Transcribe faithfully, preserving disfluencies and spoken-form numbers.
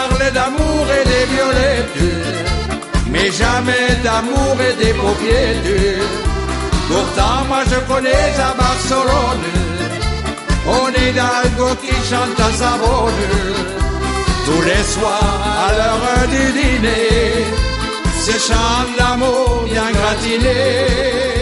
parler d'amour et des violettes, mais jamais d'amour et des paupiettes. Pourtant moi je connais à Barcelone un hidalgo qui chante à sa bonne. Tous les soirs à l'heure du dîner, ce chant d'amour bien gratiné.